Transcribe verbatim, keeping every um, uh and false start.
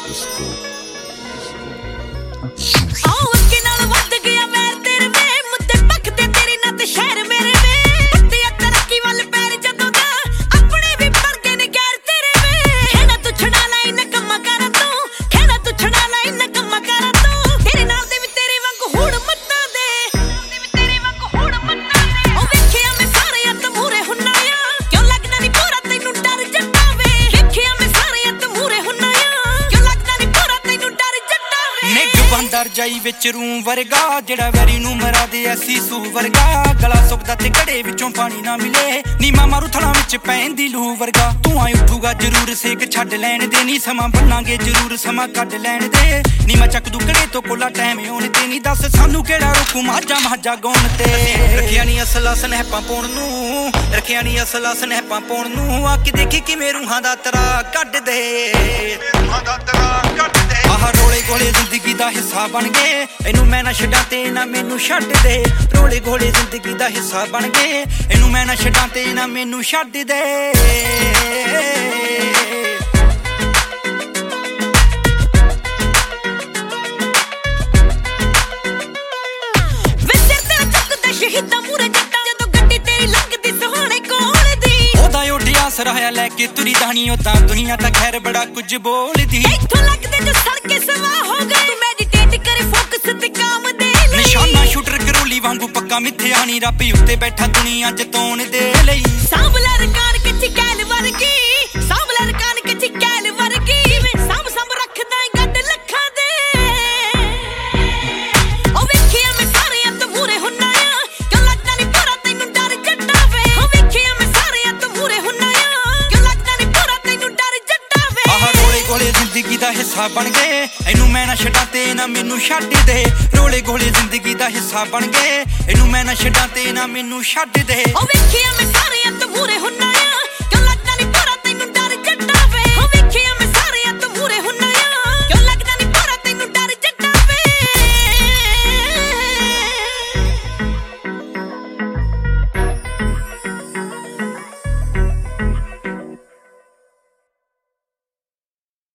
डर जाई विच रूं वर्गा जेड़ा वैरी नूं मरा दे ऐसी सू वर्गा गला सुकदा ते घड़े विचों पानी ना मिले नीमा मारू थड़ा विच पैंदी लू वर्गा तू आई उठूगा जरूर सेक छड्ड लैण दे नी समा बनांगे जरूर समा कढ लैण दे नीमा चक दू घड़े तो कोला टाइम होने ते नी दस सानू केड़ा रोकू माजा माजा गौण ते रखिया नी असला स्नैपां पाउण नूं रखिया नी असला स्नैपां पाउण नूं आके देखी किवें रूहां दा तरा कढ दे रूहां दा तरा कढ दे आह रोले गोले जिंदगी दा हिस्सा बन गए इनू मैं ना छड्डां ते ना मैनू छड्ड दे रोले गोले जिंदगी दा हिस्सा बन गए इनू मैं ना छड्डां ते ना मैनू छड्ड दे सराया लैके तुरी दानी होता दुनिया ता खैर बड़ा कुछ बोलदी इत्थों लगदे जो सड़के सवा हो गए तू मेडिटेट करे फोकस ते काम दे ले निशाना शूटर करोली वांगू पक्का मिथे आनी रापी उत्ते बैठा दुनिया जतौन दे लई सांभला रकान के चिकैल वर्गी सांभला रकान के चिकैल वर्गी मैं सांभ सांभ रखदा गड्ड लखां दे ओ वेखिया मैं सारे अंत मूरे हुन्ना आ क्यों लगदा नी पूरा तैनू डर जट्टा वे ओ वेखिया मैं सारे अंत मूरे हुन्ना जिंदगी दा हिस्सा बन गए इनू मैं ना छड्डां ते ना मैनू छड्ड दे रोले गोले जिंदगी दा हिस्सा बन गए इनू मैं ना छड्डां ते ना मैनू छड्ड दे ओ वेखिया मैं सारे अंत मूरे हुन्ना